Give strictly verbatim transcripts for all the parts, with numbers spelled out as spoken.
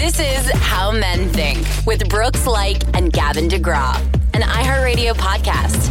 This is How Men Think with Brooks Like and Gavin DeGraw, an iHeartRadio podcast.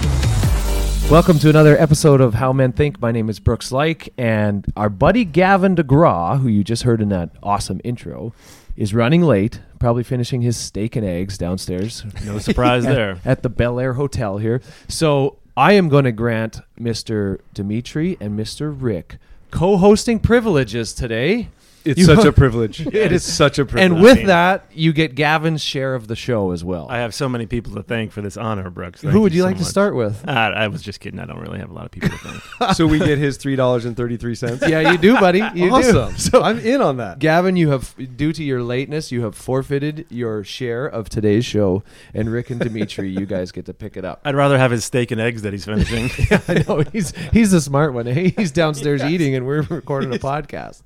Welcome to another episode of How Men Think. My name is Brooks Like, and our buddy Gavin DeGraw, who you just heard in that awesome intro, is running late, probably finishing his steak and eggs downstairs. No surprise at, there. At the Bel Air Hotel here. So I am going to grant Mister Dimitri and Mister Rick co-hosting privileges today. It's You- such a privilege. It It is- is such a privilege. And with that, you get Gavin's share of the show as well. I have so many people to thank for this honor, Brooks. Thank Who would you so like to much. start with? Uh, I was just kidding. I don't really have a lot of people to thank. so we get his three dollars and thirty-three cents. Yeah, you do, buddy. You do. Awesome. So I'm in on that. Gavin, you have, due to your lateness, you have forfeited your share of today's show. And Rick and Dimitri, you guys get to pick it up. I'd rather have his steak and eggs that he's finishing. I know he's he's the smart one. Hey, he's downstairs eating, and we're recording a podcast.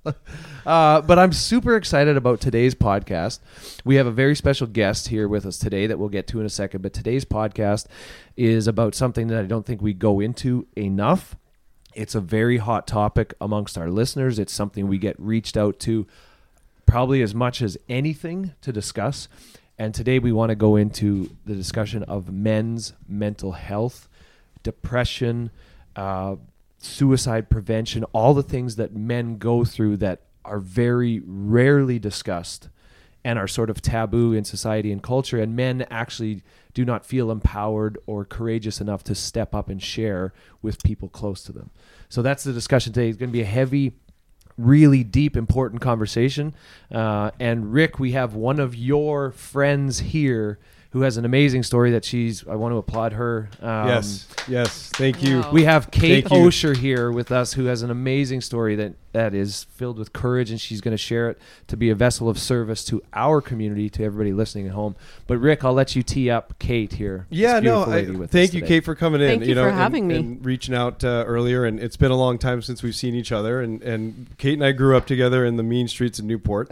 Uh, but I'm super excited about today's podcast. We have a very special guest here with us today that we'll get to in a second. But today's podcast is about something that I don't think we go into enough. It's a very hot topic amongst our listeners. It's something we get reached out to probably as much as anything to discuss. And today we want to go into the discussion of men's mental health, depression, uh, suicide prevention, all the things that men go through that are very rarely discussed and are sort of taboo in society and culture. And men actually do not feel empowered or courageous enough to step up and share with people close to them. So that's the discussion today. It's going to be a heavy, really deep, important conversation. Uh, and Rick, we have one of your friends here who has an amazing story that she's, I want to applaud her. Um, yes. Yes. Thank you. Wow. We have Kate Thank you. Osher here with us, who has an amazing story that, that is filled with courage, and she's going to share it to be a vessel of service to our community, to everybody listening at home. But Rick, I'll let you tee up Kate here. Yeah, this no. beautiful I, lady with thank us you, today. Kate, for coming in. Thank you know, for and- having me. and reaching out uh, earlier. And it's been a long time since we've seen each other. And, and Kate and I grew up together in the mean streets of Newport.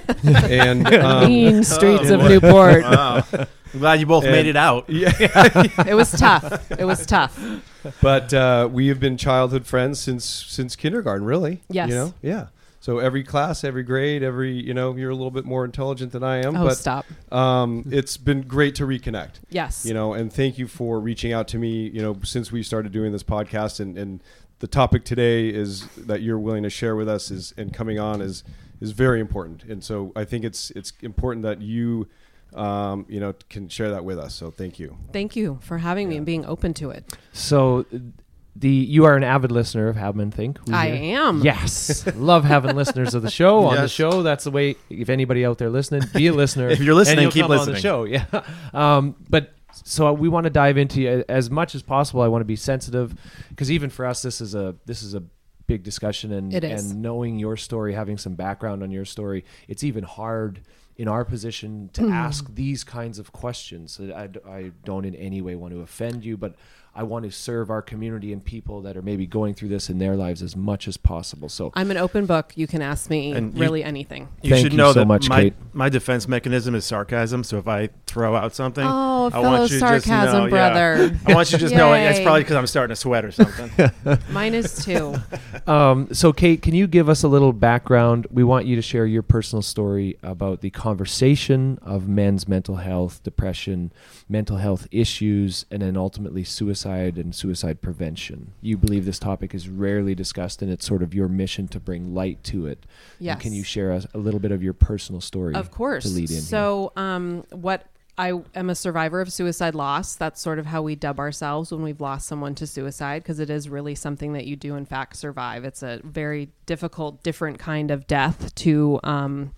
and um, Mean streets Oh, of boy. Newport. Wow. I'm glad you both And- made it out. yeah. It was tough. It was tough. But uh, we have been childhood friends since since kindergarten, really. Yes. You know? Yeah. So every class, every grade, every, you know, you're a little bit more intelligent than I am. Oh, but stop. um, it's been great to reconnect. Yes. You know, and thank you for reaching out to me, you know, since we started doing this podcast. And, and the topic today is that you're willing to share with us is and coming on is is very important. And so I think it's it's important that you, um, you know, can share that with us. So thank you. Thank you for having me and being open to it. So the you are an avid listener of How Men Think. Who's I here? am. Yes. Love having listeners of the show on the Yes. show. That's the way, if anybody out there listening, be a listener. If you're listening, and you'll keep come on the listening. show. Yeah. Um, but so we want to dive into uh, as much as possible. I want to be sensitive because even for us, this is a this is a big discussion, and It is. and knowing your story, having some background on your story, it's even hard in our position to ask these kinds of questions. I, I don't in any way want to offend you, but I want to serve our community and people that are maybe going through this in their lives as much as possible. So I'm an open book. You can ask me And you- really anything. You Thank should you know so that much, my, Kate. my defense mechanism is sarcasm. So if I throw out something, Oh, I fellow want you just to sarcasm know, yeah. brother. I want you to just know it's Yay. probably because I'm starting to sweat or something. Mine is too. Um, so, Kate, can you give us a little background? We want you to share your personal story about the conversation of men's mental health, depression, mental health issues, and then ultimately suicide and suicide prevention. You believe this topic is rarely discussed, and it's sort of your mission to bring light to it. Yes. And can you share us a little bit of your personal story? Of course. To lead in here? So, um, what I am a survivor of suicide loss. That's sort of how we dub ourselves when we've lost someone to suicide, because it is really something that you do, in fact, survive. It's a very difficult, different kind of death to um,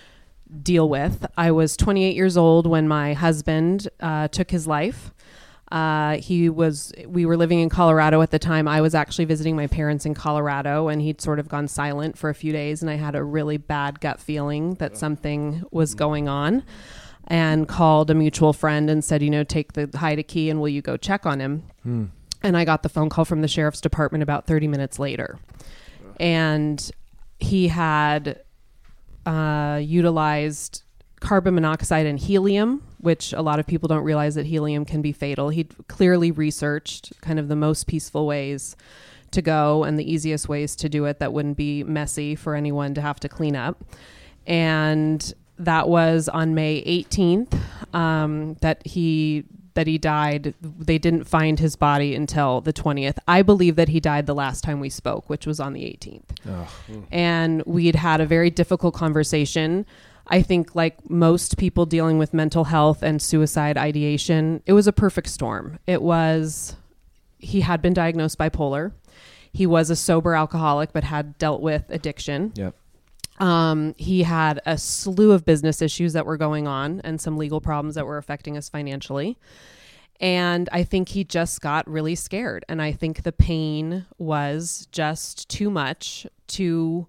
deal with. I was twenty-eight years old when my husband uh, took his life. Uh, he was, we were living in Colorado at the time. I was actually visiting my parents in Colorado, and he'd sort of gone silent for a few days. And I had a really bad gut feeling that something was going on, and called a mutual friend and said, you know, take the hide a key and will you go check on him? Hmm. And I got the phone call from the sheriff's department about thirty minutes later. And he had uh, utilized carbon monoxide and helium, which a lot of people don't realize that helium can be fatal. He'd clearly researched kind of the most peaceful ways to go and the easiest ways to do it that wouldn't be messy for anyone to have to clean up. And that was on May eighteenth um, that he that he died. They didn't find his body until the twentieth. I believe that he died the last time we spoke, which was on the eighteenth. Oh. And we'd had a very difficult conversation. I think like most people dealing with mental health and suicide ideation, it was a perfect storm. It was, he had been diagnosed bipolar. He was a sober alcoholic, but had dealt with addiction. Yep. Um, he had a slew of business issues that were going on and some legal problems that were affecting us financially. And I think he just got really scared. And I think the pain was just too much to,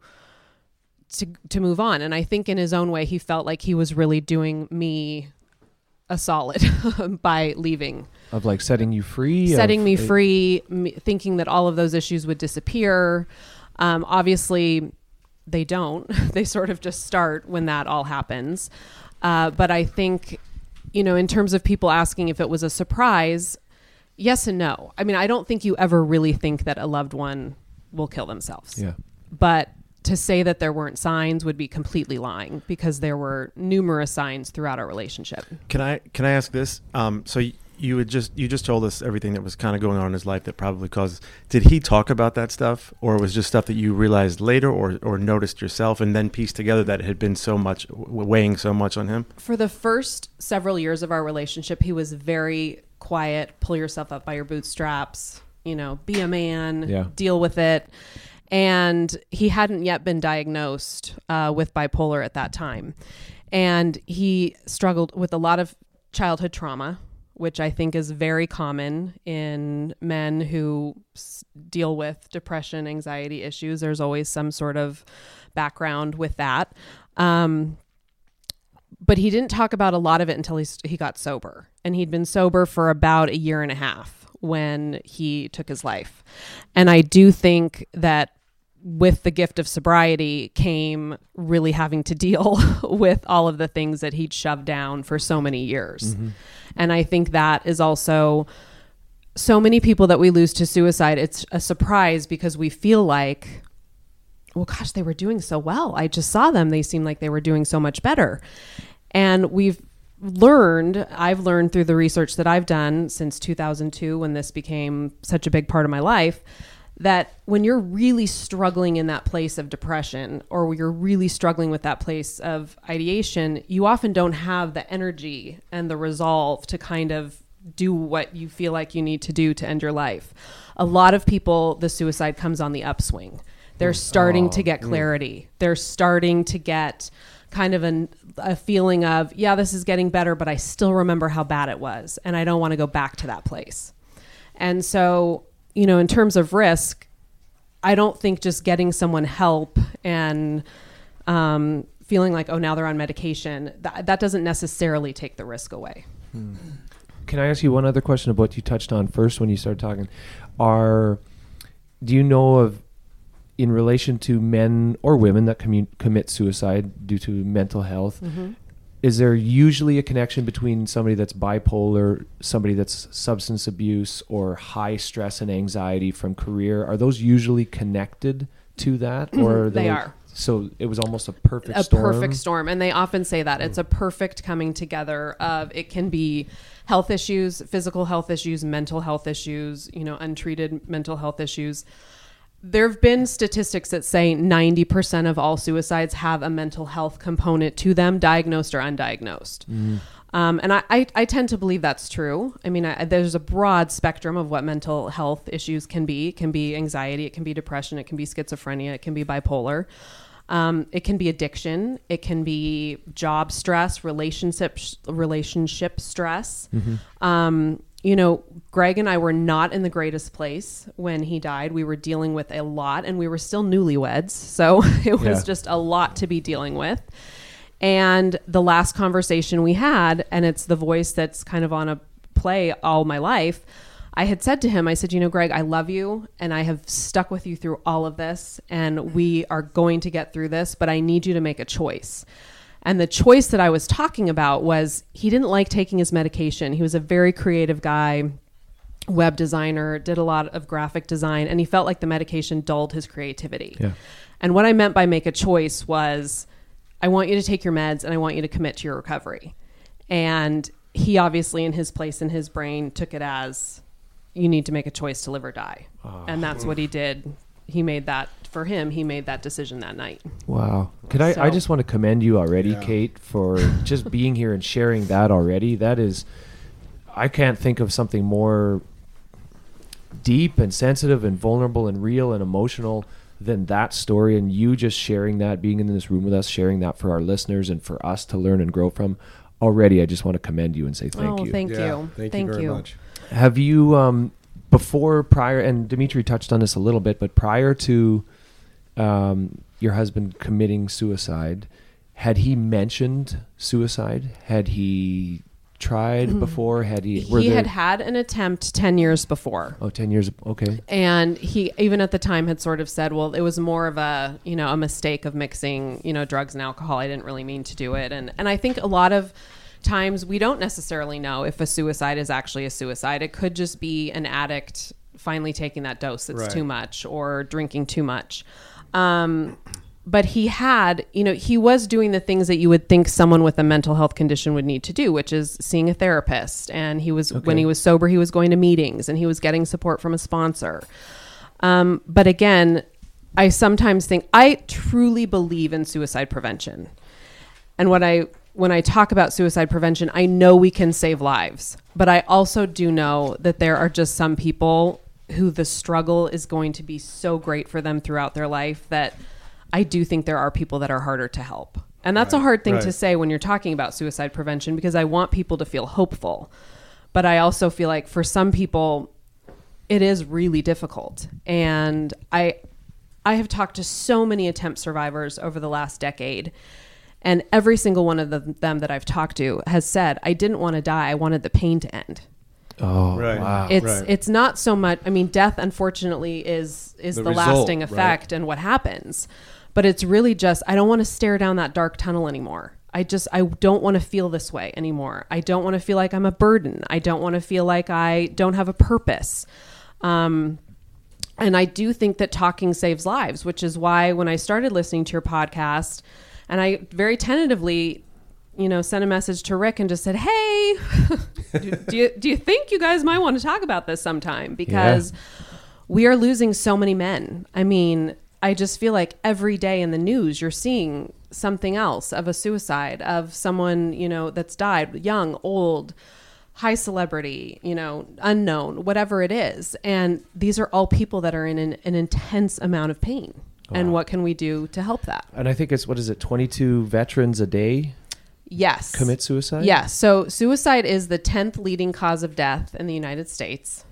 to, to move on. And I think in his own way, he felt like he was really doing me a solid by leaving. Of like setting you free? Setting of, me free, me, thinking that all of those issues would disappear. Um, obviously, they don't. They sort of just start when that all happens. Uh, but I think, you know, in terms of people asking if it was a surprise, yes and no. I mean, I don't think you ever really think that a loved one will kill themselves. Yeah. But to say that there weren't signs would be completely lying, because there were numerous signs throughout our relationship. Can I can I ask this? Um, so y- you had just you just told us everything that was kind of going on in his life that probably caused. Did he talk about that stuff, or was just stuff that you realized later, or or noticed yourself, and then pieced together that it had been so much weighing so much on him? For the first several years of our relationship, he was very quiet. Pull yourself up by your bootstraps. You know, be a man. Yeah. Deal with it. And he hadn't yet been diagnosed uh, with bipolar at that time. And he struggled with a lot of childhood trauma, which I think is very common in men who s- deal with depression, anxiety issues. There's always some sort of background with that. Um, but he didn't talk about a lot of it until he, he got sober. And he'd been sober for about a year and a half when he took his life. And I do think that with the gift of sobriety came really having to deal with all of the things that he'd shoved down for so many years. Mm-hmm. And I think that is also so many people that we lose to suicide. It's a surprise because we feel like, well, gosh, they were doing so well. I just saw them. They seemed like they were doing so much better. And we've learned, I've learned through the research that I've done since two thousand two, when this became such a big part of my life, that when you're really struggling in that place of depression, or you're really struggling with that place of ideation, you often don't have the energy and the resolve to kind of do what you feel like you need to do to end your life. A lot of people, the suicide comes on the upswing. They're starting oh, to get clarity. Mm. They're starting to get kind of an, a feeling of, yeah, this is getting better, but I still remember how bad it was, and I don't want to go back to that place. And so, you know, in terms of risk, I don't think just getting someone help and um, feeling like, oh, now they're on medication, that, that doesn't necessarily take the risk away. Hmm. Can I ask you one other question about what you touched on first when you started talking? Are, do you know of, in relation to men or women that commu- commit suicide due to mental health, mm-hmm. is there usually a connection between somebody that's bipolar, somebody that's substance abuse, or high stress and anxiety from career? Are those usually connected to that? Mm-hmm. Or they are. So it was almost a perfect a storm? A perfect storm. And they often say that. Mm. It's a perfect coming together of, it can be health issues, physical health issues, mental health issues, you know, untreated mental health issues. There have been statistics that say ninety percent of all suicides have a mental health component to them, diagnosed or undiagnosed. Mm. Um, and I, I, I tend to believe that's true. I mean, I, there's a broad spectrum of what mental health issues can be. It can be anxiety, it can be depression, it can be schizophrenia, it can be bipolar. Um, it can be addiction. It can be job stress, relationship, relationship stress. Mm-hmm. Um, you know, Greg and I were not in the greatest place when he died. We were dealing with a lot, and we were still newlyweds. So it was yeah. just a lot to be dealing with. And the last conversation we had, and it's the voice that's kind of on a play all my life, I had said to him, I said, you know, Greg, I love you, and I have stuck with you through all of this, and we are going to get through this, but I need you to make a choice. And the choice that I was talking about was, he didn't like taking his medication. He was a very creative guy, web designer, did a lot of graphic design, and he felt like the medication dulled his creativity. Yeah. And what I meant by make a choice was, I want you to take your meds and I want you to commit to your recovery. And he obviously, in his place in his brain, took it as, you need to make a choice to live or die. Oh. And that's what he did. He made that, for him, he made that decision that night. Wow. Could I, So- I just want to commend you already, Yeah. Kate, for just being here and sharing that already. That is, I can't think of something more deep and sensitive and vulnerable and real and emotional than that story. And you just sharing that, being in this room with us, sharing that for our listeners and for us to learn and grow from. Already, I just want to commend you and say thank oh, you. thank Yeah, you. Thank, you very much. Have you, um, before, prior, and Dimitri touched on this a little bit, but prior to um, your husband committing suicide, had he mentioned suicide? Had he tried before? Had he? Were He there, had had an attempt ten years before. Oh, ten years. Okay. And he, even at the time, had sort of said, well, it was more of a, you know, a mistake of mixing, you know, drugs and alcohol. I didn't really mean to do it. And, and I think a lot of times we don't necessarily know if a suicide is actually a suicide. It could just be an addict finally taking that dose that's Right. too much, or drinking too much. Um, but he had, you know, he was doing the things that you would think someone with a mental health condition would need to do, which is seeing a therapist. And he was, when he was sober, he was going to meetings and he was getting support from a sponsor. Um, but again, I sometimes think, I truly believe in suicide prevention. And what I, when I talk about suicide prevention, I know we can save lives, but I also do know that there are just some people who the struggle is going to be so great for them throughout their life that I do think there are people that are harder to help. And that's Right, a hard thing right. to say when you're talking about suicide prevention, because I want people to feel hopeful. But I also feel like for some people, it is really difficult. And I, I have talked to so many attempt survivors over the last decade, and every single one of the, them that I've talked to has said, I didn't want to die. I wanted the pain to end. Oh, Right. wow. It's Right. it's not so much. I mean, death, unfortunately, is is the, The result, lasting right. effect and what happens. But it's really just, I don't want to stare down that dark tunnel anymore. I just, I don't want to feel this way anymore. I don't want to feel like I'm a burden. I don't want to feel like I don't have a purpose. Um, and I do think that talking saves lives, which is why when I started listening to your podcast, and I very tentatively, you know, sent a message to Rick and just said, hey, do, do you do you think you guys might want to talk about this sometime? Because we are losing so many men. I mean, I just feel like every day in the news, you're seeing something else of a suicide, of someone, you know, that's died, young, old, high celebrity, you know, unknown, whatever it is. And these are all people that are in an, an intense amount of pain. And what can we do to help that? And I think it's, what is it, twenty-two veterans a day Yes. commit suicide? Yes. So suicide is the tenth leading cause of death in the United States.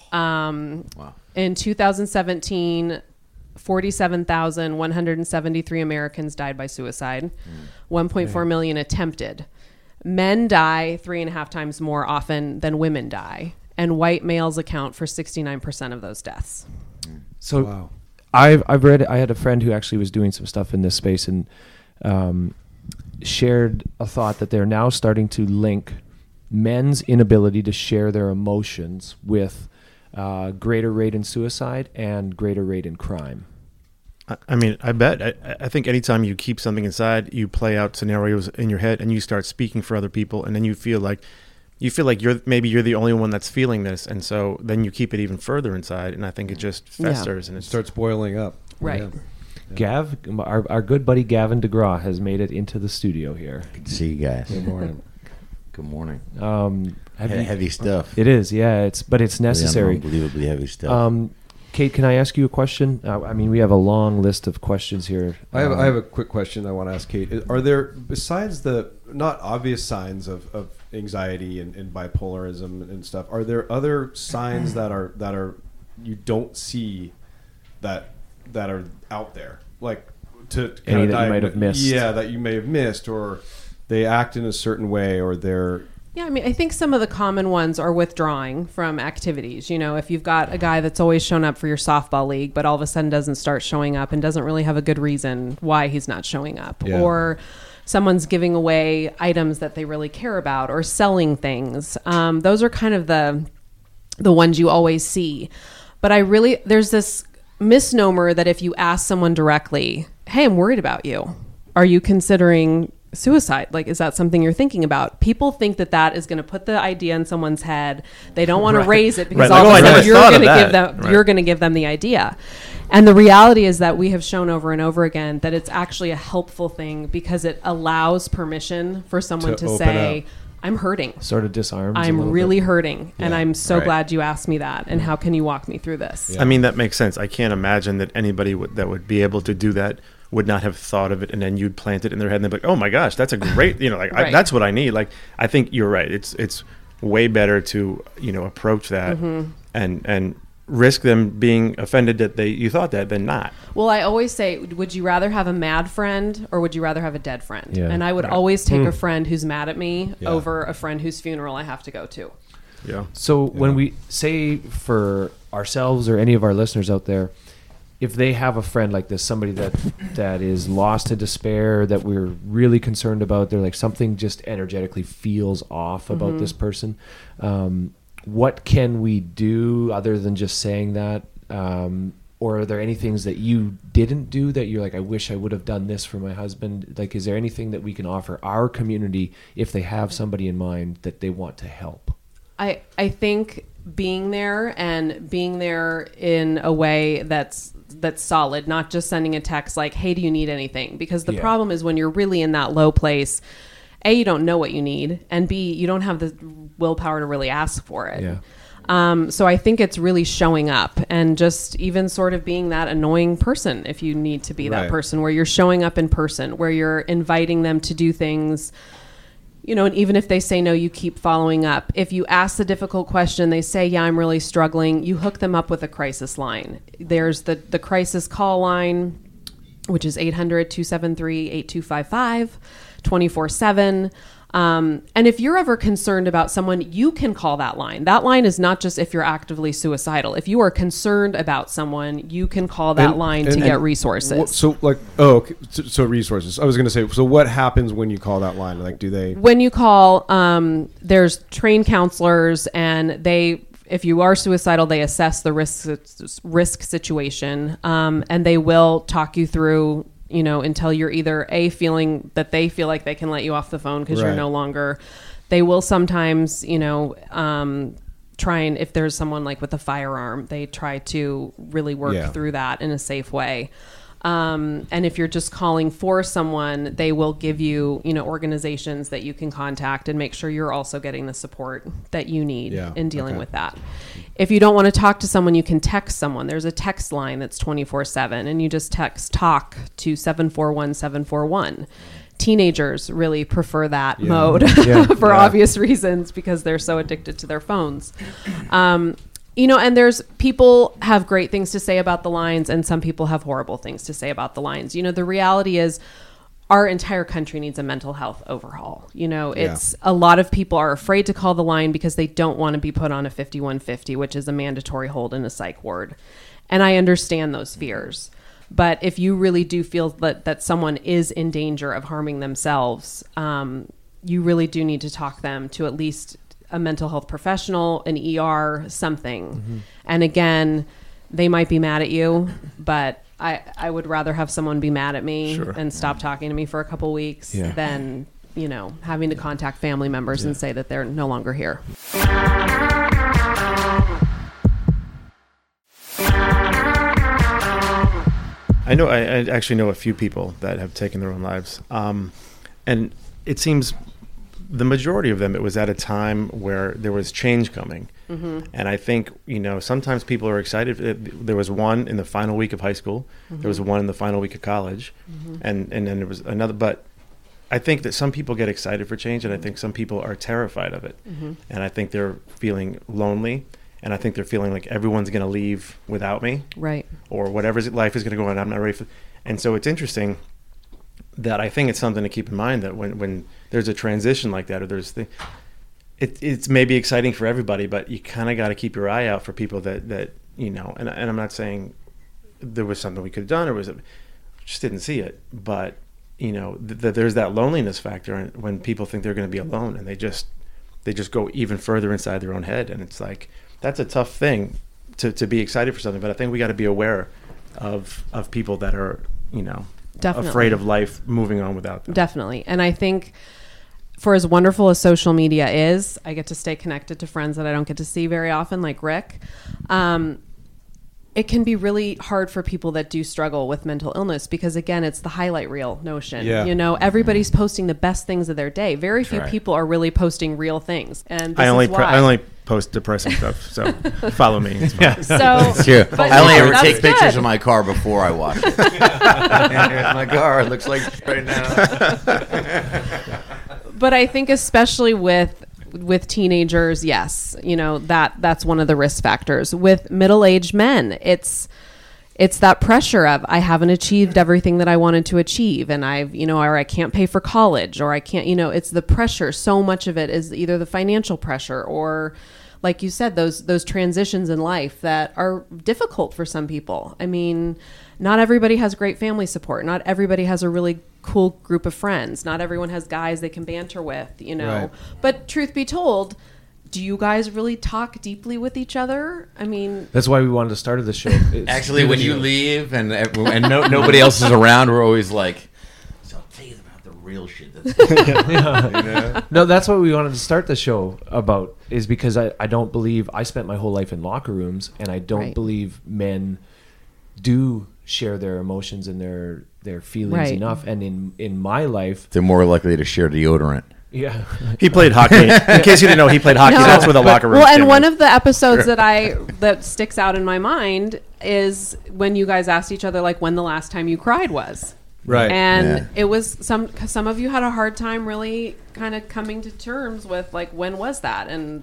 Um, Wow. In two thousand seventeen, forty-seven thousand one hundred seventy-three Americans died by suicide. one point four million attempted. Men die three and a half times more often than women die. And white males account for sixty-nine percent of those deaths. So Wow. I've I've read. I had a friend who actually was doing some stuff in this space and um, shared a thought that they're now starting to link men's inability to share their emotions with uh, greater rate in suicide and greater rate in crime. I- I mean, I bet. I, I think anytime you keep something inside, you play out scenarios in your head, and you start speaking for other people, and then you feel like you feel like you're maybe you're the only one that's feeling this, and so then you keep it even further inside, and I think it just Yeah. festers and It it starts boiling up. Right. Yeah. Gav, our, our good buddy Gavin DeGraw has made it into the studio here. Good to see you guys. Good morning. Good morning. Um, have He- you- heavy stuff. It is, yeah. It's but it's Really necessary. Unbelievably heavy stuff. Um, Kate, can I ask you a question? Uh, I mean, we have a long list of questions here. I have, Um, I have a quick question I want to ask Kate. Are there, besides the not obvious signs of, of anxiety and, and bipolarism and stuff, are there other signs that are that are you don't see that that are out there, like to Any kinda that you diagnose- might have missed? Yeah, that you may have missed, or they act in a certain way, or they're Yeah, I mean, I think some of the common ones are withdrawing from activities. You know, if you've got a guy that's always shown up for your softball league, but all of a sudden doesn't start showing up and doesn't really have a good reason why he's not showing up. Yeah. Or someone's giving away items that they really care about or selling things. Um, those are kind of the the ones you always see. But I really, there's this misnomer that if you ask someone directly, hey, I'm worried about you, are you considering suicide? Like, is that something you're thinking about? People think that that is going to put the idea in someone's head. They don't want Right. to raise it because Right. all Like, of oh, a I sudden never you're thought going of to give that. them Right. you're going to give them the idea. And the reality is that we have shown over and over again that it's actually a helpful thing because it allows permission for someone To to, open say, up. I'm hurting. Sort of disarms. a I'm little really bit. hurting. And Yeah. I'm so Right. glad you asked me that. And how can you walk me through this? Yeah. I mean, that makes sense. I can't imagine that anybody would, that would be able to do that would not have thought of it, and then you'd plant it in their head, and they'd be like, "Oh my gosh, that's a great, you know, like I, Right. that's what I need." Like, I think you're right. It's it's way better to you know approach that Mm-hmm. and and risk them being offended that they you thought that than not. Well, I always say, would you rather have a mad friend or would you rather have a dead friend? Yeah. And I would Right. always take a friend who's mad at me Yeah. over a friend whose funeral I have to go to. Yeah. So when we say for ourselves or any of our listeners out there, if they have a friend like this, somebody that that is lost to despair, that we're really concerned about, they're like something just energetically feels off about this person. Um, what can we do other than just saying that? Um, or are there any things that you didn't do that you're like, I wish I would have done this for my husband? Like, is there anything that we can offer our community if they have somebody in mind that they want to help? I, I think being there and being there in a way that's that's solid, not just sending a text like, hey, do you need anything? Because the Yeah. problem is when you're really in that low place, A, you don't know what you need, and B, you don't have the willpower to really ask for it. Yeah. Um, so I think it's really showing up and just even sort of being that annoying person if you need to be that Right. person, where you're showing up in person, where you're inviting them to do things, you know, and even if they say no, you keep following up. If you ask the difficult question, they say, yeah, I'm really struggling, you hook them up with a crisis line. There's the, the crisis call line, which is eight hundred, two seven three, eight two five five, twenty-four seven. Um, and if you're ever concerned about someone, you can call that line. That line is not just if you're actively suicidal. If you are concerned about someone, you can call that And- line and- to get and resources. wh- So like, oh, okay. so, so resources. I was going to say, so what happens when you call that line? Like, do they? When you call, um, there's trained counselors, and they, if you are suicidal, they assess the risk risk situation, um, and they will talk you through, you know, until you're either a feeling that they feel like they can let you off the phone because you're Right. no longer. They will sometimes, you know, um, try and if there's someone like with a firearm, they try to really work Yeah. through that in a safe way. Um, and if you're just calling for someone, they will give you, you know, organizations that you can contact and make sure you're also getting the support that you need Yeah, in dealing okay. with that. If you don't want to talk to someone, you can text someone. There's a text line that's twenty-four seven, and you just text talk to seven four one seven four one. Teenagers really prefer that Yeah. mode Yeah. for Yeah. obvious reasons because they're so addicted to their phones. Um, you know, and there's people have great things to say about the lines, and some people have horrible things to say about the lines. You know, the reality is our entire country needs a mental health overhaul. You know, Yeah. it's a lot of people are afraid to call the line because they don't want to be put on a fifty-one fifty, which is a mandatory hold in a psych ward. And I understand those fears. But if you really do feel that, that someone is in danger of harming themselves, um, you really do need to talk them to at least a mental health professional, an E R, something. Mm-hmm. And again, they might be mad at you, but I, I would rather have someone be mad at me Sure. and stop talking to me for a couple weeks Yeah. than, you know, having to contact family members and say that they're no longer here. I know. I, I actually know a few people that have taken their own lives, um, and it seems the majority of them, it was at a time where there was change coming. Mm-hmm. And I think, you know, sometimes people are excited. There was one in the final week of high school. Mm-hmm. There was one in the final week of college. Mm-hmm. And, and then there was another. But I think that some people get excited for change, and I think some people are terrified of it. Mm-hmm. And I think they're feeling lonely. And I think they're feeling like everyone's going to leave without me, Right. or whatever life is going to go on. I'm not ready for. And so it's interesting that I think it's something to keep in mind that when, when there's a transition like that, or there's the, it, it's maybe exciting for everybody, but you kind of got to keep your eye out for people that, that, you know, and, and I'm not saying there was something we could have done or was it, just didn't see it, but you know, th- th- there's that loneliness factor and when people think they're going to be alone and they just, they just go even further inside their own head. And it's like, that's a tough thing to, to be excited for something, but I think we got to be aware of, of people that are, you know, Definitely. afraid of life moving on without them. Definitely. And I think for as wonderful as social media is, I get to stay connected to friends that I don't get to see very often, like Rick. Um, it can be really hard for people that do struggle with mental illness because, again, it's the highlight reel notion. Yeah. You know, everybody's posting the best things of their day. Very few right. people are really posting real things. And this I only is pre- why. I only post depressing stuff, so follow me. It's fine. So, It's true. but I only no, ever that's take pictures good. of my car before I wash it. Here's my car. It looks like right now. But I think especially with with teenagers, yes, you know, that that's one of the risk factors. With middle-aged men, it's it's that pressure of I haven't achieved everything that I wanted to achieve, and I've, you know, or I can't pay for college, or I can't, you know, it's the pressure. So much of it is either the financial pressure or, like you said, those those transitions in life that are difficult for some people. I mean, not everybody has great family support. Not everybody has a really cool group of friends. Not everyone has guys they can banter with, you know. Right. But truth be told, do you guys really talk deeply with each other? I mean, That's why we wanted to start this show. It's Actually, do when the you show. leave and and no, nobody else is around, we're always like, so I'll tell you about the real shit that's No, that's what we wanted to start the show about, is because I, I don't believe, I spent my whole life in locker rooms, and I don't Right. believe men do share their emotions and their their feelings Right. enough. And in, in my life, they're more likely to share deodorant. yeah. He played hockey. In case you didn't know, he played hockey. No, That's where the but- locker room. Well, and one of the episodes that I that sticks out in my mind is when you guys asked each other like when the last time you cried was. Right. And Yeah. it was some 'cause some of you had a hard time really kind of coming to terms with like when was that and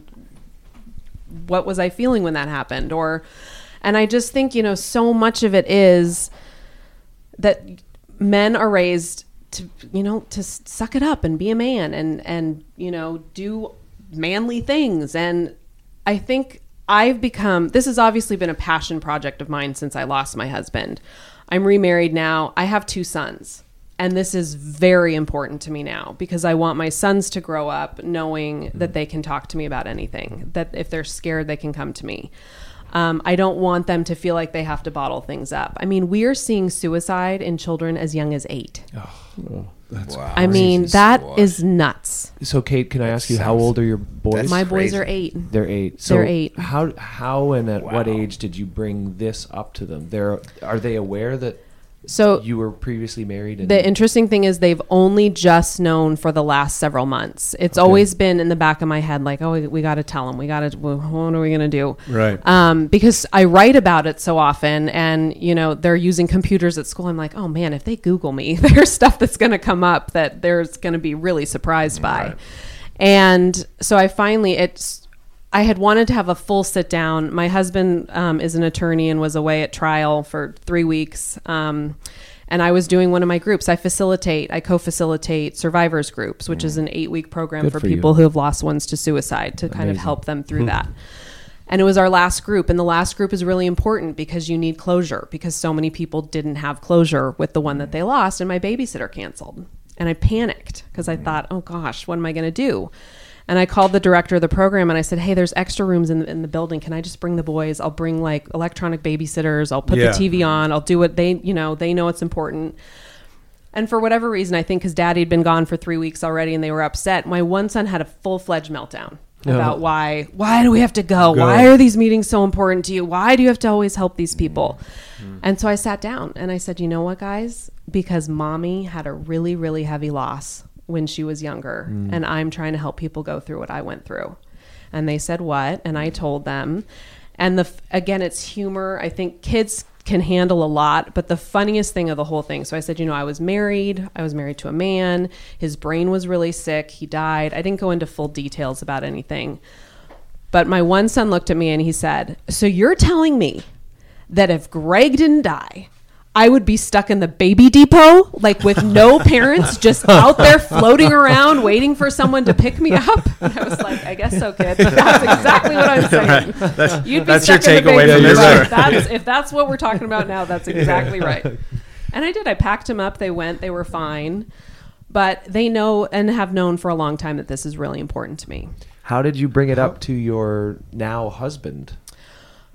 what was I feeling when that happened, or and I just think, you know, so much of it is that men are raised to, you know, to s- suck it up and be a man and and you know, do manly things. And I think I've become, this has obviously been a passion project of mine since I lost my husband. I'm remarried now. I have two sons. And this is very important to me now because I want my sons to grow up knowing that they can talk to me about anything, that if they're scared, they can come to me. Um, I don't want them to feel like they have to bottle things up. I mean, we are seeing suicide in children as young as eight. Wow. I mean, Jesus that Christ. is nuts. So, Kate, can I ask you, how sounds- old are your boys? That's My boys crazy. are eight. They're eight. So They're eight. How how and at what Wow. age did you bring this up to them? They're are they aware that So you were previously married? And the interesting thing is they've only just known for the last several months. It's always been in the back of my head, like, oh, we, we got to tell them. We got to, what are we going to do? Right. Um, because I write about it so often and, you know, they're using computers at school. I'm like, oh man, if they Google me, there's stuff that's going to come up that there's going to be really surprised by. And so I finally, it's, I had wanted to have a full sit down. My husband um, is an attorney and was away at trial for three weeks. Um, and I was doing one of my groups. I facilitate, I co-facilitate survivors groups, which is an eight week program Good for, for you. people who have lost ones to suicide to kind of Amazing. help them through that. And it was our last group. And the last group is really important because you need closure because so many people didn't have closure with the one that they lost. And my babysitter canceled. And I panicked because I thought, oh gosh, what am I going to do? And I called the director of the program and I said, hey, there's extra rooms in the, in the building. Can I just bring the boys? I'll bring like electronic babysitters. I'll put Yeah. the T V on. I'll do what they, you know, they know it's important. And for whatever reason, I think because daddy had been gone for three weeks already and they were upset, my one son had a full-fledged meltdown about why, why do we have to go? Go. Why are these meetings so important to you? Why do you have to always help these people? And so I sat down and I said, you know what, guys? Because mommy had a really, really heavy loss when she was younger. And I'm trying to help people go through what I went through. And they said, what? And I told them. And the f- again, it's humor. I think kids can handle a lot, but the funniest thing of the whole thing. So I said, you know, I was married. I was married to a man. His brain was really sick. He died. I didn't go into full details about anything. But my one son looked at me and he said, so you're telling me that if Greg didn't die, I would be stuck in the baby depot, like with no parents, just out there floating around, waiting for someone to pick me up. And I was like, I guess so, kid. That's exactly what I'm saying. That's, You'd be that's your stuck in the takeaway baby from this. depot. Right. That's, if that's what we're talking about now, that's exactly right. And I did. I packed him up. They went. They were fine. But they know and have known for a long time that this is really important to me. How did you bring it up to your now husband?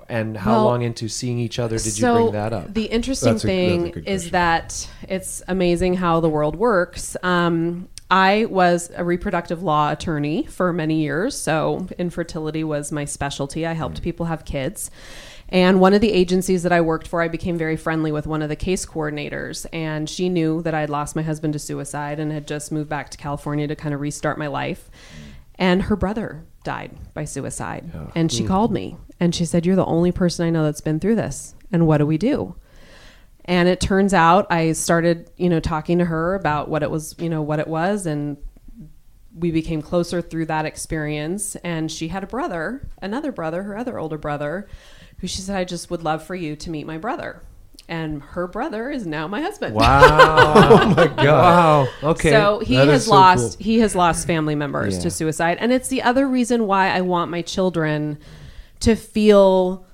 And how Well, long into seeing each other did so you bring that up? The interesting That's a- that's a thing good is question. that it's amazing how the world works. Um, I was a reproductive law attorney for many years, so infertility was my specialty. I helped people have kids. And one of the agencies that I worked for, I became very friendly with one of the case coordinators, and she knew that I had lost my husband to suicide and had just moved back to California to kind of restart my life. And her brother died by suicide. And she called me and she said, "You're the only person I know that's been through this. And what do we do?" And it turns out I started, you know, talking to her about what it was, you know, what it was. And we became closer through that experience. And she had a brother, another brother, her other older brother, who she said, "I just would love for you to meet my brother." And her brother is now my husband. Wow. Oh my God. Wow. Okay. So he That is has so lost cool. he has lost family members Yeah. to suicide, and it's the other reason why I want my children to feel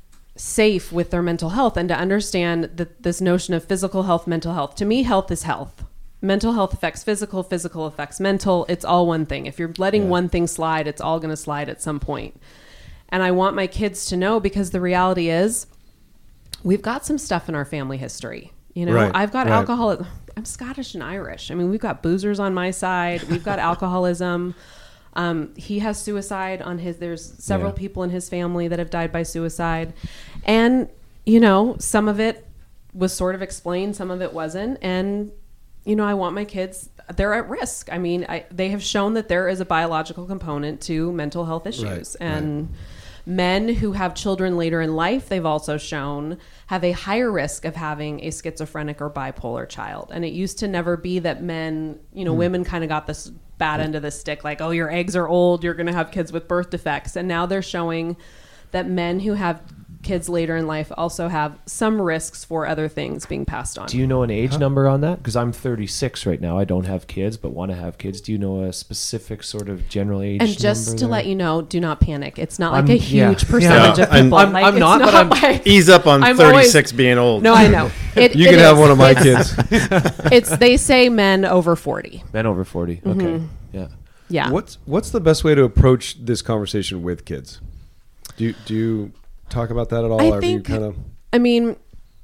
safe with their mental health and to understand that this notion of physical health, mental health. To me, health is health. Mental health affects physical, physical affects mental. It's all one thing. If you're letting one thing slide, it's all going to slide at some point. And I want my kids to know, because the reality is we've got some stuff in our family history. You know, Right, I've got right. alcohol. I'm Scottish and Irish. I mean, we've got boozers on my side. We've got alcoholism. Um, he has suicide on his, there's several Yeah. people in his family that have died by suicide. And, you know, some of it was sort of explained, some of it wasn't. And, you know, I want my kids, they're at risk. I mean, I, they have shown that there is a biological component to mental health issues. Right, and men who have children later in life, they've also shown, have a higher risk of having a schizophrenic or bipolar child. And it used to never be that men, you know, women kind of got this bad end of the stick, like, oh, your eggs are old, you're going to have kids with birth defects. And now they're showing that men who have kids later in life also have some risks for other things being passed on. Do you know an age number on that? Because I'm thirty-six right now. I don't have kids, but want to have kids. Do you know a specific sort of general age and just number to there? let you know, do not panic. It's not like I'm- a huge yeah. percentage Yeah. of people. I'm- like, I'm it's not, but I'm- like- Ease up on I'm thirty-six being old. No, I know. It, You it can have is. one of my It's- kids. It's they say men over forty. Men over forty. Okay. Yeah. Yeah. What's what's the best way to approach this conversation with kids? Do you, do you talk about that at all? I or do you think- kind of I mean,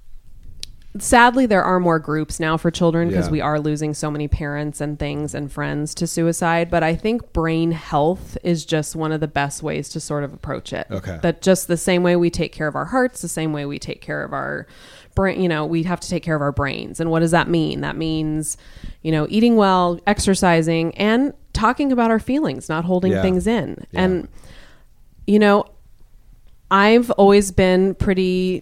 sadly, there are more groups now for children because Yeah. we are losing so many parents and things and friends to suicide. But I think brain health is just one of the best ways to sort of approach it. Okay. That just the same way we take care of our hearts, the same way we take care of our brain, you know, we have to take care of our brains. And what does that mean? That means, you know, eating well, exercising, and talking about our feelings, not holding Yeah. things in. Yeah. And, you know, I've always been pretty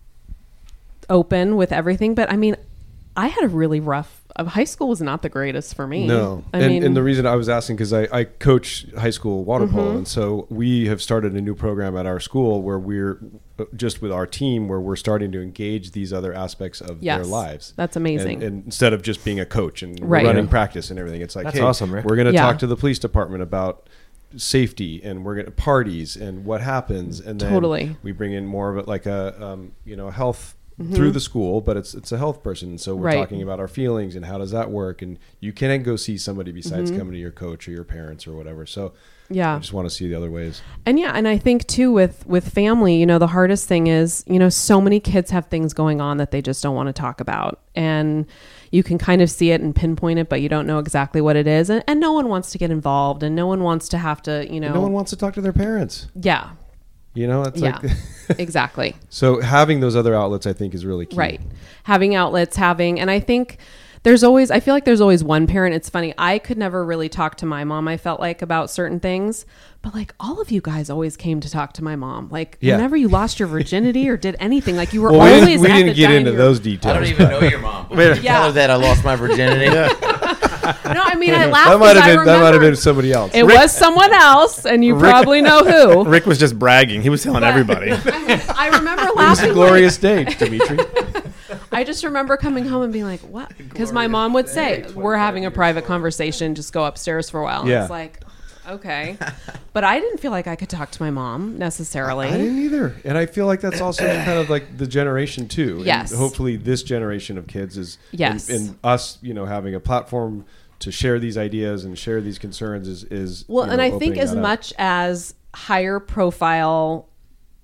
open with everything, but I mean, I had a really rough. Uh, high school was not the greatest for me. no? I and, mean, and the reason I was asking because I, I coach high school water Mm-hmm. polo, and so we have started a new program at our school where we're uh, just with our team where we're starting to engage these other aspects of Yes, their lives. that's amazing. And, and instead of just being a coach and Right. running Yeah. practice and everything, it's like, That's hey, awesome, Rick. we're going to Yeah. talk to the police department about safety, and we're going to parties and what happens, and then Totally. we bring in more of it like a um, you know health through the school, but it's it's a health person, so we're Mm-hmm. Right. talking about our feelings and how does that work, and you can't go see somebody besides Mm-hmm. coming to your coach or your parents or whatever. So Yeah. I just want to see the other ways. And yeah, and I think too with with family, you know, the hardest thing is, you know, so many kids have things going on that they just don't want to talk about. And you can kind of see it and pinpoint it, but you don't know exactly what it is. And, and no one wants to get involved, and no one wants to have to, you know, No one wants to talk to their parents. yeah, You know, it's yeah, like exactly. so having those other outlets, I think, is really key. Right. Having outlets, having, and I think there's always, I feel like there's always one parent. It's funny. I could never really talk to my mom, I felt like, about certain things, but like all of you guys always came to talk to my mom. Like Yeah. whenever you lost your virginity or did anything, like you were Well, we always didn't, we at didn't the get dining into room. those I details. don't even know your mom. But Wait, yeah. Tell her that I lost my virginity. No, I mean, I laughed. That might have because I been that might have remember been somebody else. It was someone else, and you Rick- probably know who. Rick was just bragging. He was telling But- everybody. I remember It was laughing. a glorious day, Dimitri. like- I just remember coming home and being like, "What?" Because my mom would say, "We're having a private conversation. Just go upstairs for a while." And Yeah. it's like, okay, but I didn't feel like I could talk to my mom necessarily. I didn't either, and I feel like that's also kind of like the generation too. And Yes. hopefully, this generation of kids is Yes. and, and us, you know, having a platform to share these ideas and share these concerns is is Well, you and know, I think opening as that up. much as higher profile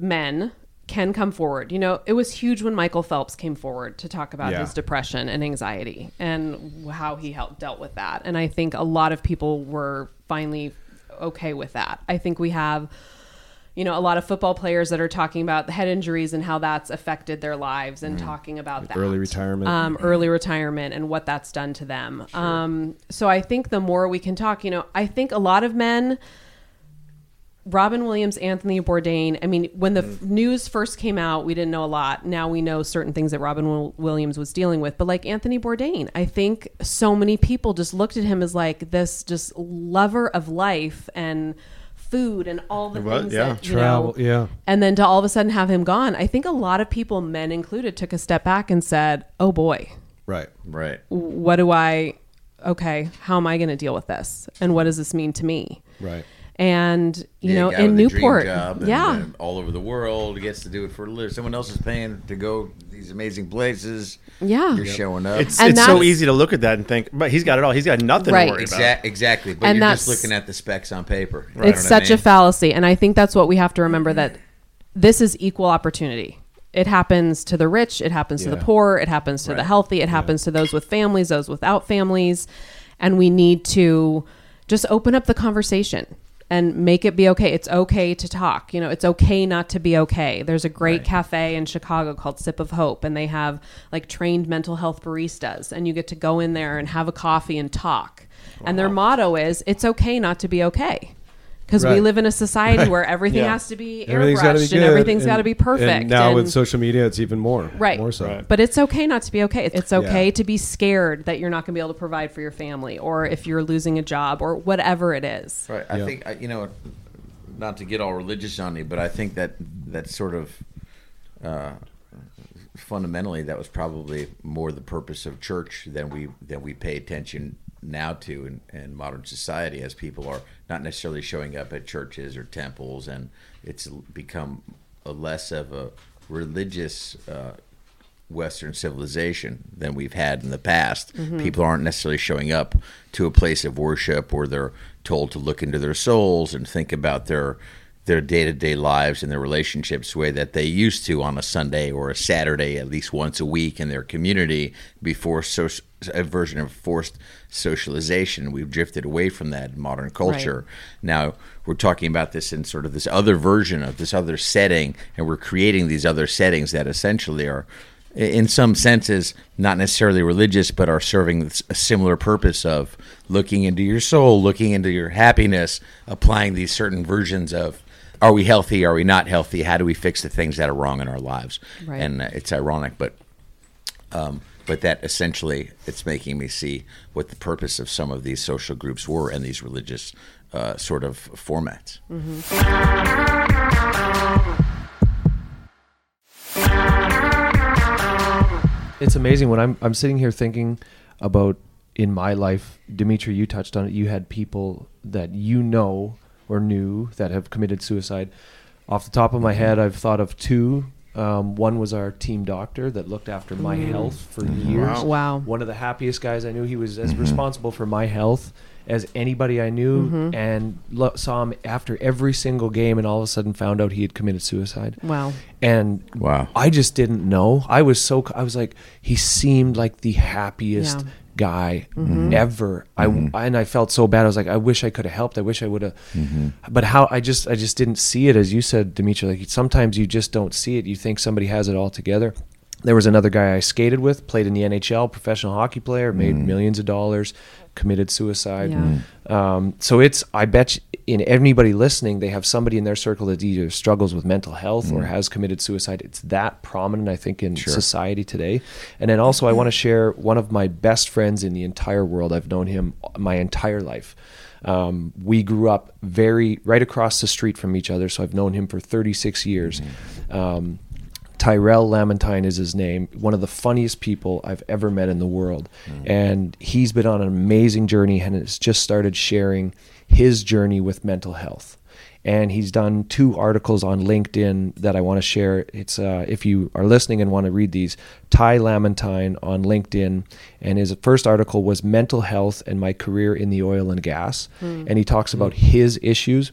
men can come forward. You know, it was huge when Michael Phelps came forward to talk about Yeah. his depression and anxiety and how he helped dealt with that. And I think a lot of people were finally okay with that. I think we have, you know, a lot of football players that are talking about the head injuries and how that's affected their lives and talking about that. Early retirement. Um, early retirement and what that's done to them. Um, so I think the more we can talk, you know, I think a lot of men, Robin Williams, Anthony Bourdain. I mean, when the f- news first came out, we didn't know a lot. Now we know certain things that Robin Wil- Williams was dealing with. But like Anthony Bourdain, I think so many people just looked at him as like this just lover of life and food and all the Well, things yeah. that, you Travel, know, yeah. and then to all of a sudden have him gone. I think a lot of people, men included, took a step back and said, oh boy, Right. Right. what do I, okay, how am I going to deal with this? And what does this mean to me? Right. And, you Yeah, know, guy in with a dream Newport, job and, yeah. and all over the world, gets to do it for a living. Someone else is paying to go to these amazing places. Yeah. You're showing up. It's And it's so that's- easy to look at that and think, but he's got it all. He's got nothing Right. to worry about. Exact, exactly. But And you're just that's- looking at the specs on paper. You know It's what I such a mean? fallacy. And I think that's what we have to remember, that this is equal opportunity. It happens to the rich. It happens to the Yeah. poor. It happens to the healthy. It happens to those with families, those without families. And we need to just open up the conversation and make it be okay. It's okay to talk. You know, it's okay not to be okay. There's a great cafe in Chicago called Sip of Hope, and they have like trained mental health baristas, and you get to go in there and have a coffee and talk. And their motto is, it's okay not to be okay. Because we Right. live in a society where everything Yeah. has to be Everything's got to be airbrushed good. and everything's got to be perfect. And now and- with social media, it's even more. Right. More so. Right. But it's okay not to be okay. It's okay Yeah. to be scared that you're not going to be able to provide for your family, or if you're losing a job, or whatever it is. Right. I Yeah. think I- you know, not to get all religious on you, but I think that that sort of uh, fundamentally that was probably more the purpose of church than we than we pay attention now to in, in modern society, as people are not necessarily showing up at churches or temples, and it's become a less of a religious uh, Western civilization than we've had in the past. People aren't necessarily showing up to a place of worship where they're told to look into their souls and think about their their day-to-day lives and their relationships the way that they used to on a Sunday or a Saturday, at least once a week in their community, before so, a version of forced socialization. We've drifted away from that in modern culture. Now we're talking about this in sort of this other version of this other setting, and we're creating these other settings that essentially are, in some senses, not necessarily religious, but are serving a similar purpose of looking into your soul, looking into your happiness, applying these certain versions of, are we healthy, are we not healthy, how do we fix the things that are wrong in our lives? Right. And uh, it's ironic, but um, but that essentially, it's making me see what the purpose of some of these social groups were and these religious uh, sort of formats. It's amazing when I'm I'm sitting here thinking about in my life, Dimitri, you touched on it. You had people that you know or knew that have committed suicide. Off the top of my head, I've thought of two. Um, one was our team doctor that looked after my health for years. Wow. One of the happiest guys I knew. He was as responsible for my health as anybody I knew, and lo- saw him after every single game, and all of a sudden found out he had committed suicide. Wow. And Wow. I just didn't know. I was so, I was like, he seemed like the happiest Yeah. guy ever. I, and I felt so bad. I was like, I wish I could have helped. I wish I would have, but how, I just, I just didn't see it. As you said, Dimitri, like sometimes you just don't see it. You think somebody has it all together. There was another guy I skated with, played in the N H L, professional hockey player, made millions of dollars, committed suicide. Yeah. Um, so it's, I bet you, in anybody listening, they have somebody in their circle that either struggles with mental health or has committed suicide. It's that prominent, I think, in society today. And then also I want to share one of my best friends in the entire world. I've known him my entire life. Um, we grew up very, right across the street from each other. So I've known him for thirty-six years. Um, Tyrell Lamentine is his name, one of the funniest people I've ever met in the world. And he's been on an amazing journey and has just started sharing his journey with mental health. And he's done two articles on LinkedIn that I want to share. It's uh, if you are listening and want to read these, Ty Lamentine on LinkedIn. And his first article was Mental Health and My Career in the Oil and Gas. And he talks about his issues.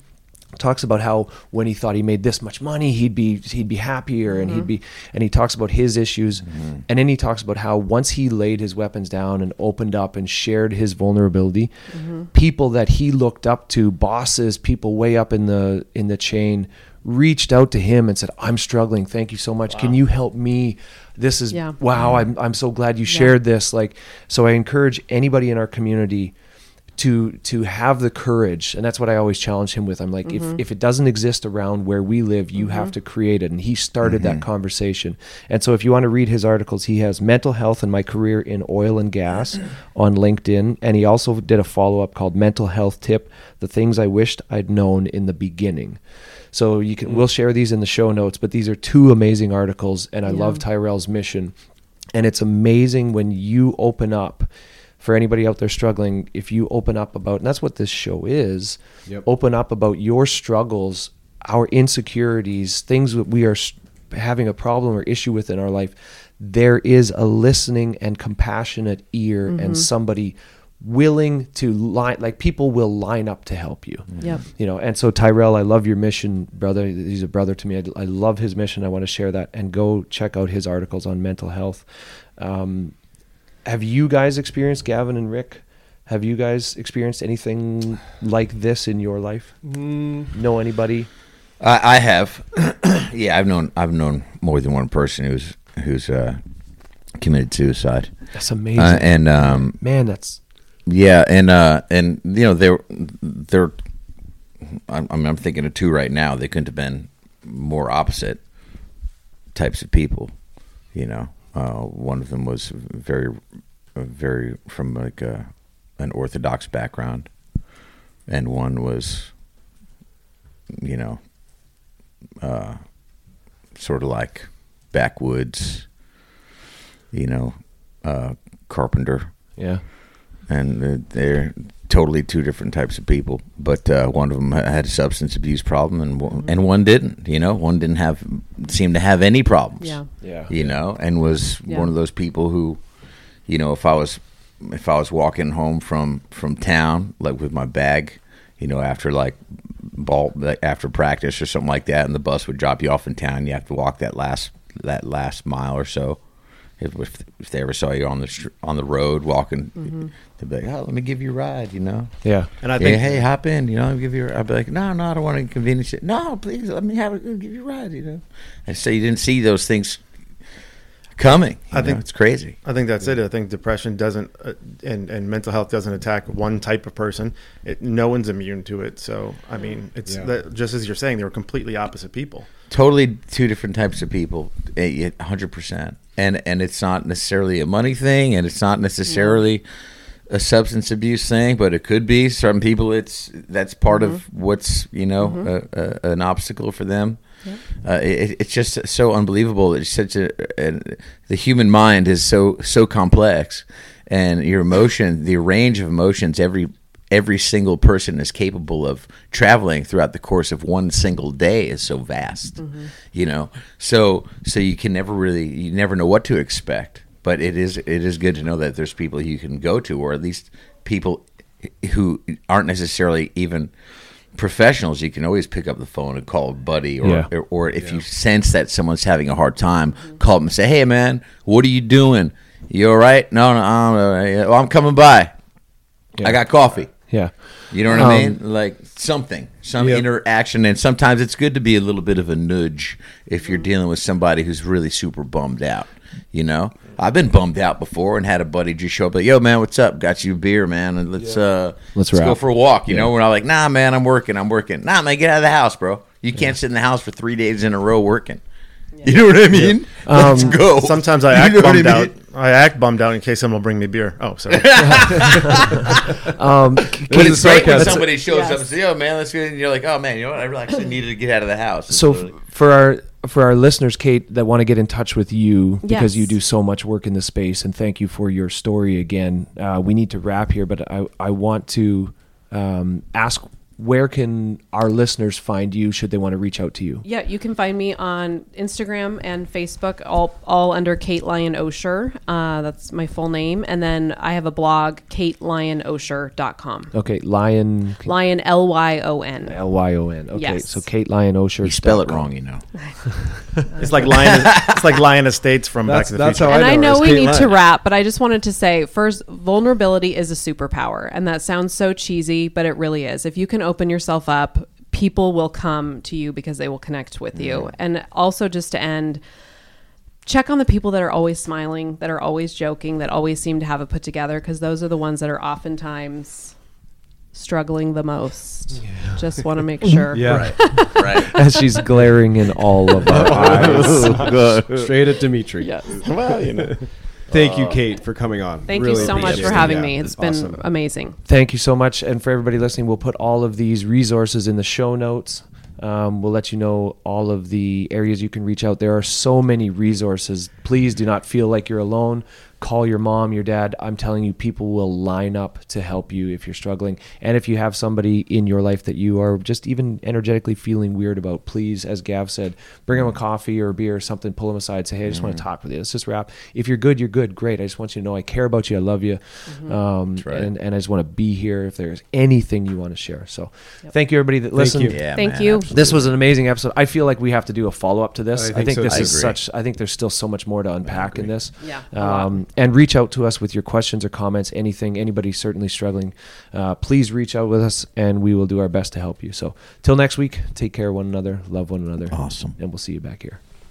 talks about how when he thought he made this much money, he'd be he'd be happier, and he'd be, and he talks about his issues, Mm-hmm. and then he talks about how once he laid his weapons down and opened up and shared his vulnerability, people that he looked up to, bosses, people way up in the in the chain, reached out to him and said, "I'm struggling. Thank you so much. Can you help me? This is Yeah. wow. I'm I'm so glad you shared this." Like, so I encourage anybody in our community to to have the courage, and that's what I always challenge him with. I'm like, if if it doesn't exist around where we live, you have to create it. And he started that conversation. And so if you want to read his articles, he has Mental Health and My Career in Oil and Gas on LinkedIn, and he also did a follow-up called Mental Health Tip: The Things I Wished I'd Known in the Beginning. So you can we'll share these in the show notes, but these are two amazing articles, and I Yeah. love Tyrell's mission. And it's amazing when you open up. For anybody out there struggling, if you open up about, and that's what this show is, Yep. open up about your struggles, our insecurities, things that we are s- having a problem or issue with in our life, there is a listening and compassionate ear and somebody willing to line, like people will line up to help you. Yep. You know, and so Tyrell, I love your mission, brother. He's a brother to me. I, I love his mission. I want to share that, and go check out his articles on mental health. Um, Have you guys experienced, Gavin and Rick, have you guys experienced anything like this in your life? Mm. Know anybody? I, I have. Yeah, I've known I've known more than one person who's who's uh, committed suicide. That's amazing. Uh, and um, Man, that's, yeah, and uh, and you know they're they're. I'm, I'm I'm thinking of two right now. They couldn't have been more opposite types of people. You know, uh, one of them was very, very from like a, an Orthodox background, and one was, you know, uh, sort of like backwoods. You know, uh, carpenter. yeah. And uh, they're totally two different types of people. But uh, one of them had a substance abuse problem, and one, and one didn't. You know, one didn't have seem to have any problems. Yeah. Yeah. You know, and was Yeah. one of those people who, you know, if I was if I was walking home from from town, like with my bag, you know, after like ball like after practice or something like that, and the bus would drop you off in town, you have to walk that last that last mile or so. If, if they ever saw you on the str- on the road walking, they'd be like, "Oh, let me give you a ride," you know. Yeah. And I Yeah, think, hey, hop in, you know. I'll give you. A, I'd be like, "No, no, I don't want to inconvenience you." No, please, let me have it. Give you a ride, you know. And so you didn't see those things coming. You I know? think- It's crazy. I think that's it. I think depression doesn't, uh, and and mental health doesn't attack one type of person. It, no one's immune to it. So I mean, it's Yeah. that, just as you're saying, they were completely opposite people. Totally two different types of people, a hundred percent. And and it's not necessarily a money thing, and it's not necessarily a substance abuse thing, but it could be. Some people, it's that's part of what's you know a, a, an obstacle for them. Uh, it, it's just so unbelievable. It's such a, a the human mind is so so complex, and your emotion, the range of emotions, every every single person is capable of traveling throughout the course of one single day is so vast, you know. So so you can never really you never know what to expect. But it is it is good to know that there's people you can go to, or at least people who aren't necessarily even professionals. You can always pick up the phone and call a buddy, or Yeah. or, or if you sense that someone's having a hard time, call them and say, "Hey, man, what are you doing? You all right? No, no, I'm, uh, well, I'm coming by. Yeah. I got coffee." Yeah. You know what I Um, mean? Like something, some Yeah. interaction, and sometimes it's good to be a little bit of a nudge if you're dealing with somebody who's really super bummed out. You know, I've been bummed out before and had a buddy just show up like, "Yo, man, what's up? Got you a beer, man, and let's uh, Let's let's go wrap." for a walk." You Yeah. know, we're not like, "Nah, man, I'm working, I'm working." Nah, man, get out of the house, bro. You can't sit in the house for three days in a row working. You know what I mean? Let's Um, go. Sometimes I You act know what bummed I mean? out. I act bummed out in case someone will bring me beer. Oh, sorry. Um, But Kate- it's great when that's- somebody shows Yes. up and says, "Yo, man, let's go," and you're like, "Oh man, you know what? I actually needed to get out of the house." so It's f- for our for our listeners, Kate, that want to get in touch with you because Yes. you do so much work in the space, and thank you for your story again. Uh, we need to wrap here, but I I want to um, ask where can our listeners find you should they want to reach out to you? Yeah, you can find me on Instagram and Facebook, all all under Kate Lyon Osher. Uh, that's my full name. And then I have a blog, kate lyon osher dot com. Okay, Lion. Lyon, L Y O N. L Y O N. Okay, Yes. so Kate Lyon Osher. You spell it wrong, you know. It's like Lion. It's like Lion Estates from That's- Back to the that's Future. how And I I know know it's we Kate need to Lyon. wrap, but I just wanted to say first, vulnerability is a superpower. And that sounds so cheesy, but it really is. If you can open yourself up, people will come to you because they will connect with you. And also, just to end, check on the people that are always smiling, that are always joking, that always seem to have it put together, because those are the ones that are oftentimes struggling the most. Just want to make sure. Yeah. Right. Right. As she's glaring in all of our eyes. Straight at Dimitri. Yes. Well, you know. Thank you, Kate, for coming on. Thank Really you so much appreciate for it. having Yeah, me. It's been awesome. amazing. Thank you so much. And for everybody listening, we'll put all of these resources in the show notes. Um, we'll let you know all of the areas you can reach out. There are so many resources. Please do not feel like you're alone. Call your mom, your dad. I'm telling you, people will line up to help you if you're struggling. And if you have somebody in your life that you are just even energetically feeling weird about, please, as Gav said, bring them a coffee or a beer or something, pull them aside, say, hey, I just want to talk with you. Let's just wrap. If you're good, you're good. Great. I just want you to know I care about you. I love you. Um, right. and, and I just want to be here if there's anything you want to share. So thank you, everybody that listened. you. Yeah, Thank man, you. absolutely. This was an amazing episode. I feel like we have to do a follow up to this. I I think think, so this too. is I agree. such. I think there's still so much more to unpack in this. Yeah, a lot. Um, and reach out to us with your questions or comments. Anything, anybody certainly struggling, uh, please reach out with us, and we will do our best to help you. So till next week, take care of one another, love one another. Awesome. And we'll see you back here.